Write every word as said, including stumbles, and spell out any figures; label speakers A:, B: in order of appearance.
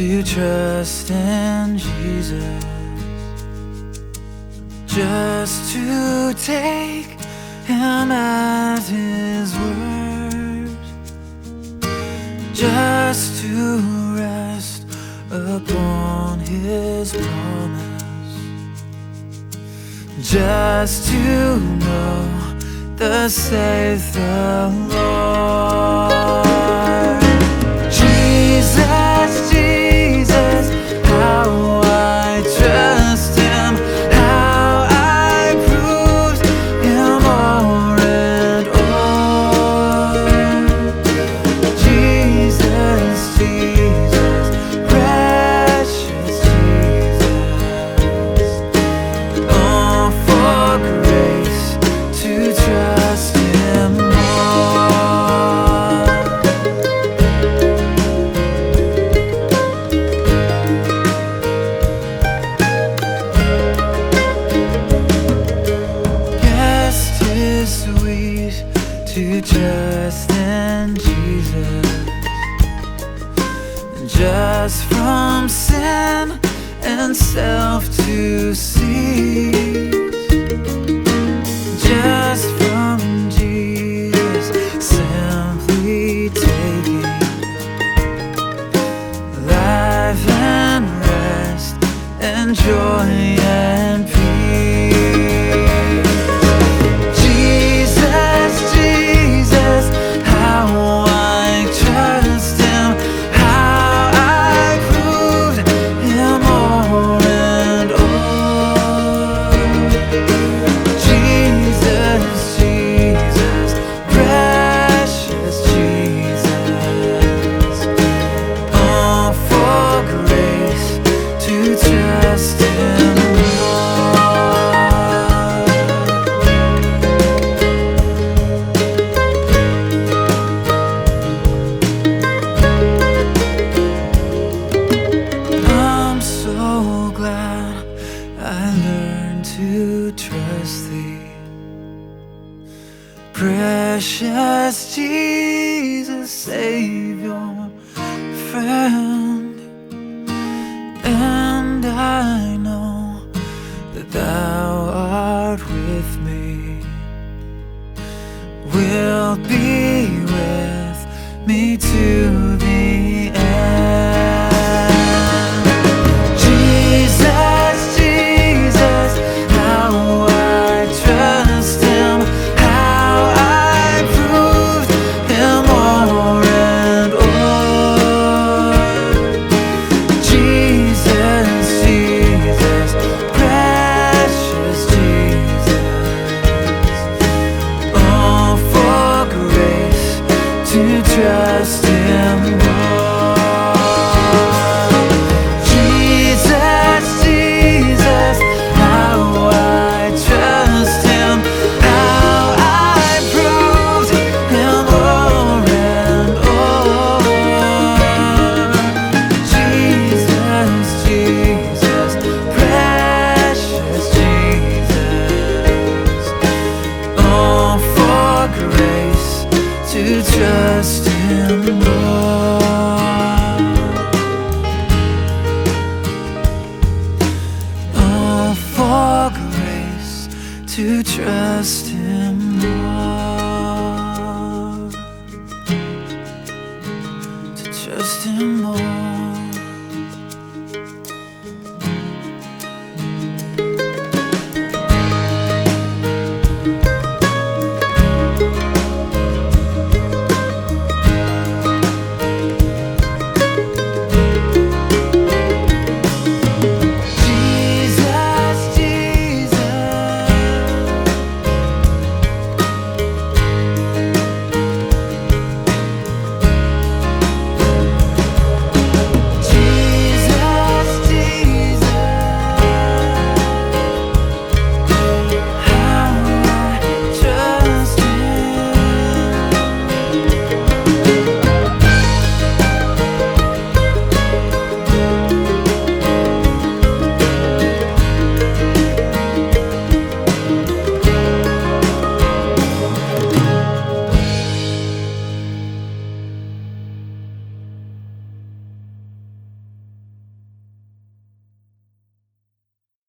A: to trust in Jesus, just to take Him at His word, just to rest upon His promise, just to know thus saith the Lord. Jesus, Jesus, how I trust Him, how I proved Him o'er and o'er. Jesus, Jesus, precious Jesus, oh, for grace to trust Him more. Yes, 'tis sweet to trust in Jesus, just from sin and self to cease, just from Jesus simply taking life and rest and joy and peace. Jesus, Jesus, how I trust Him, how I proved Him o'er and o'er. Jesus, Jesus, precious Jesus, oh, for grace to trust Him more. I'm so glad I learned to trust Thee, precious Jesus, Savior, friend. And I know that Thou art with me, will be with me to the end. Jesus, Jesus, how I trust Him, how I proved Him o'er and o'er. Jesus, Jesus, precious Jesus, oh, for grace to trust Him more. Jesus, Jesus, how I trust Him, how I proved Him o'er and o'er. Jesus, Jesus, precious Jesus, oh, for grace to trust Him more. Oh, for grace to trust Him more, to trust Him more.